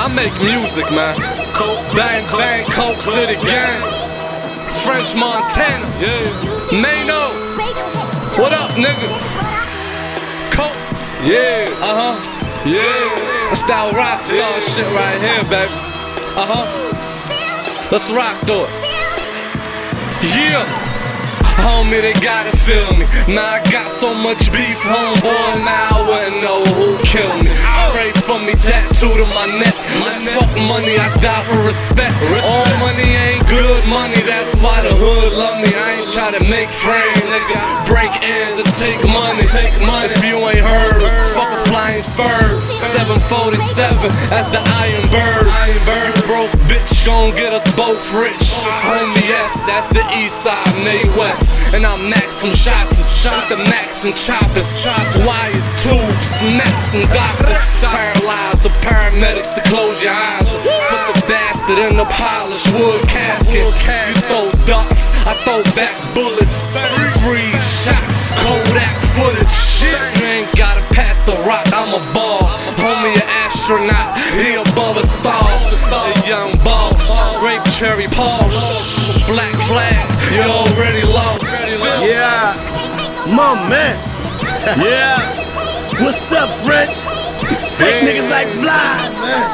make music, man. Bang, bang, Coke City gang. French Montana, yeah. Mano, what up, nigga? Coke, yeah, yeah. That's that rock star shit right here, baby. Let's rock through it. Yeah. Homie, they gotta feel me. Now I got so much beef, homeboy, now I wouldn't know who killed me. Pray for me, tattooed on my neck. Fuck money, I die for respect. All money ain't good money, that's why the hood love me. I ain't try to make friends, nigga. Break ends and take money. If you ain't heard, fuck a flying spurs. 747, that's the Iron Bird. Broke bitch, gon' get us both rich. Homie, yes, that's the east side, May West. And I'm maxing shots, with the max and choppers. Wires, tubes, maps and doctors. Paralyzed with paramedics to close your eyes. Put the bastard in the polished wood casket. You throw ducks, I throw back bullets. Freeze shots, Kodak footage. You ain't gotta pass the rock, I'm a ball. Homie, an astronaut, he above a star. A young boss, grape cherry Porsche. Black flag, you already lost. Yeah, my man. Yeah. What's up, French? These fake niggas like flies.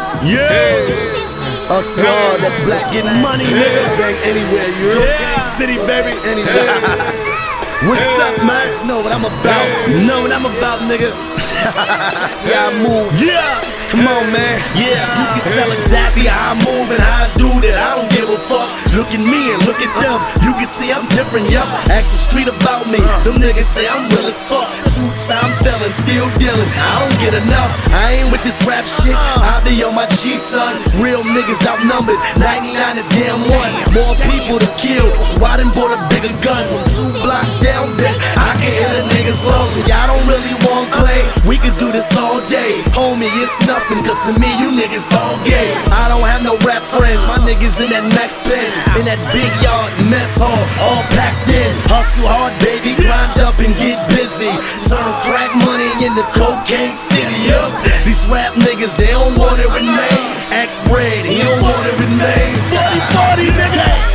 Yeah. Us all the black get money, nigga. Bang anywhere, you heard? Yeah. City, baby, anywhere. What's up, man? You know what I'm about. You know what I'm about, nigga. Yeah, I move. Yeah. Come on, man. Yeah, you can tell exactly how I move and how I do that. I don't give a fuck. Look at me and look at them. You can see I'm different, yup. Ask the street about me. Them niggas say I'm real as fuck. Two-time felon, still dealing. I don't get enough. I ain't with this rap shit. I be on my G, son. Real niggas outnumbered. 99 to damn 1. More people to kill, so I done bought a bigger gun. From 2 blocks down there, I can hit a nigga's lung. Y'all don't really want play. We could do this all day. Homie, it's nothing, cause to me, you niggas all gay. I don't have no rap friends. My niggas in that Max Pen. In that big yard mess hall, all packed in. Hustle hard, baby, grind up and get busy. Turn crack money into cocaine city, yup. These rap niggas, they don't want it remain. Axe Red, he don't want it remain. 40, nigga.